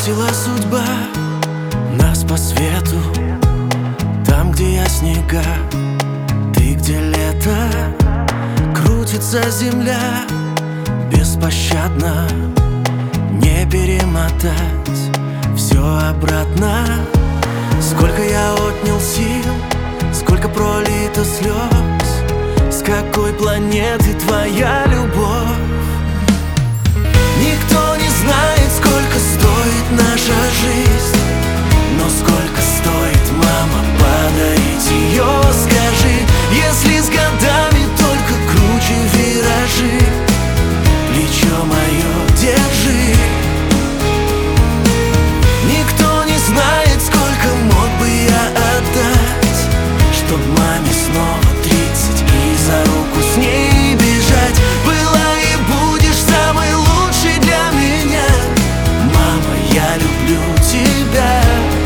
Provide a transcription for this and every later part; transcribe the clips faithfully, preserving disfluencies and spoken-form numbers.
Бросила судьба нас по свету, там, где я снега, ты где лето. Крутится земля беспощадно, не перемотать все обратно. Сколько я отнял сил, сколько пролито слез, с какой планеты твоя любовь? Никто не знает, сколько стоит наша жизнь, но сколько стоит, мама, подарить ее, скажи. Если с годами только круче виражи, плечо мое держи. Никто не знает, сколько мог бы я отдать, чтоб маме снова тридцать и за руку с ней бежать. Была и будешь самой лучшей для меня, мама, я люблю тебя.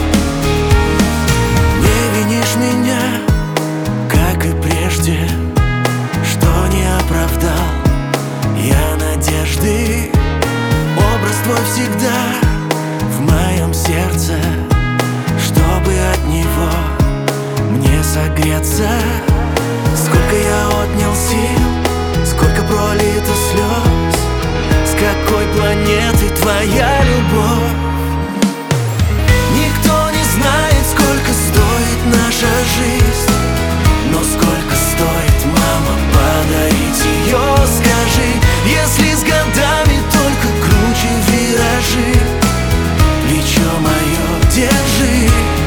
Не винишь меня, как и прежде, что не оправдал я надежды. Образ твой всегда в моем сердце, чтобы от него мне согреться. Сколько я отнял сил, сколько пролито слез, с какой планеты твоя любовь? Никто не знает, сколько стоит наша жизнь, но сколько стоит, мама, подарить ее, скажи. Если с годами только круче виражи, плечо мое держи.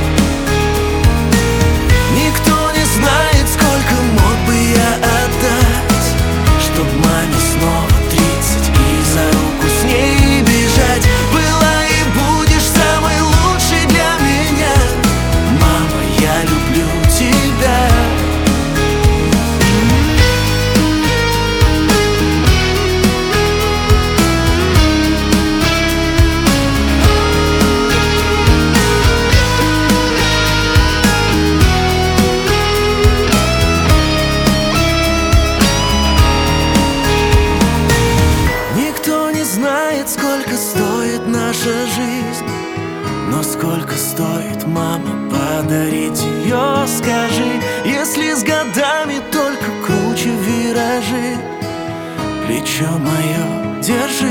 Никто не знает, сколько мог бы я отдать, чтоб маме снова тридцать и за руку с ней бежать. Была и будешь самой лучшей для меня, мама, я люблю тебя. Знает, сколько стоит наша жизнь, но сколько стоит, мама, подарить ее, скажи. Если с годами только круче виражи, плечо мое держи.